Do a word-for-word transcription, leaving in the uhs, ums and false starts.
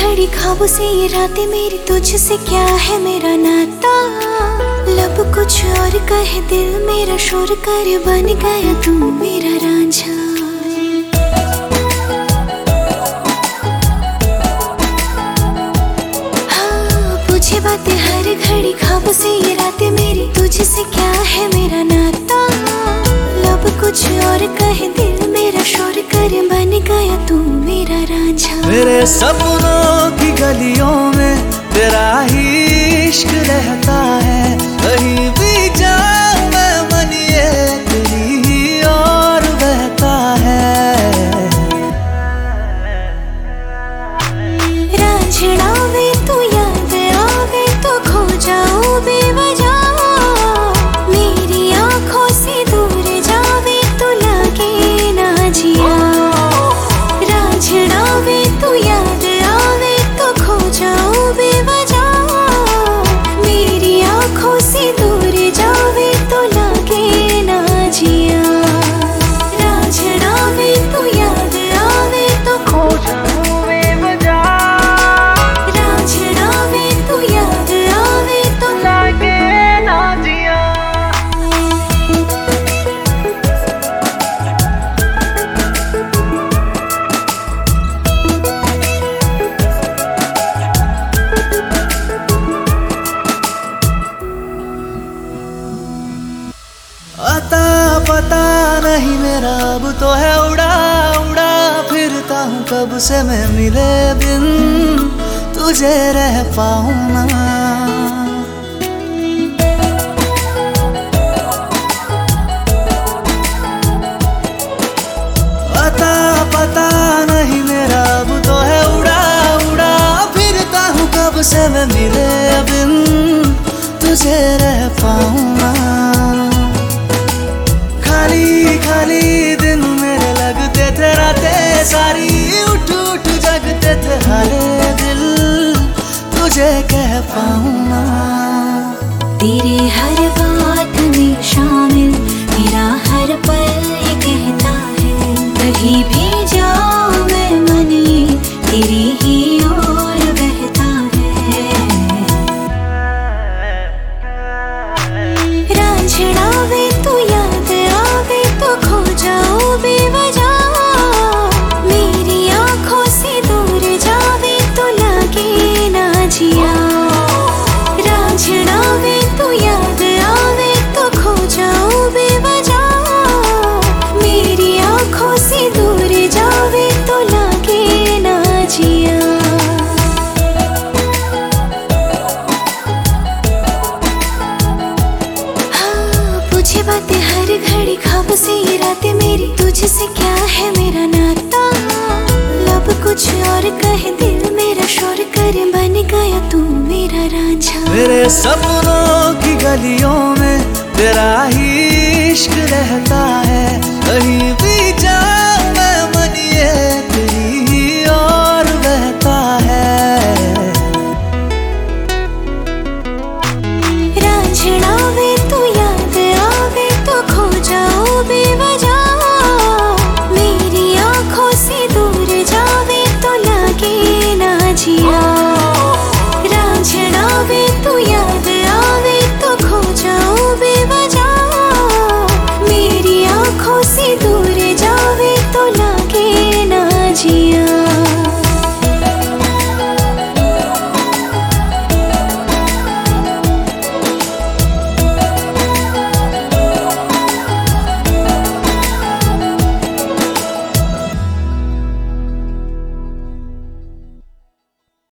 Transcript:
घड़ी ख्वाबों से ये रातें मेरी, तुझसे क्या है मेरा नाता। लब कुछ और कहे दिल मेरा शोर कर, बन गया तू मेरा रांझा। हाँ पूछे बातें हर घड़ी ख्वाबों से ये रातें मेरी, तुझसे क्या है मेरा नाता। लब कुछ और कहे दिल मेरा शोर कर, बन गया तू मेरा रांझा। मेरे सपनों की गलियों में तेरा ही इश्क रहता है, कहीं भी जाऊं मैं मन ये तेरी ही और बहता है। रांझना वे तू याद आवे तो खो जाऊं बेवजह, मेरी आंखों से दूर जावे तो लगे ना जिया। रांझना वे तू याद आवे तो खो जाऊं बेवजह, मेरी आंखों से दूर जावे तो लगे ना जिया। रांझना वे तू याद आवे तो खो जाऊं बेवजह, रांझना वे तू याद आवे तो लगे ना जिया। आता पता नहीं मेरा अब तो है उड़ा उड़ा फिरता हूँ कब से मैं मिले बिन तुझे रह पाऊँ ना। आता पता नहीं मेरा अब तो है उड़ा उड़ा फिरता हूँ कब से मैं मिले बिन तुझे रह पाऊँ ना। खाली खाली दिन मेरे लगते थे रातें सारी, उठ उठ जगते थे हारे दिल तुझे कह पाऊँ ना। तेरे हर बात में शामिल मेरा हर पल ये कहता है, कहीं भी जाऊं मैं मन ये तेरी ही ओर बहता है। रांझना वे तू याद आवे तो खो जाऊं बेवजह, मेरी आंखों से दूर जावे तो लगे ना जिया। रांझना वे तू याद आवे तो खो जाऊं बेवजह, मेरी आंखों से दूर जावे तो लगे ना जिया। पूछे बातें हर घड़ी ख्वाबों से ये रातें मेरी, तुझसे क्या है मेरा नाता। लब कुछ और कहे दिल मेरा शोर कर, बन गया तू मेरा रांझा। मेरे सपनों की गलियों में तेरा ही इश्क रहता है, कहीं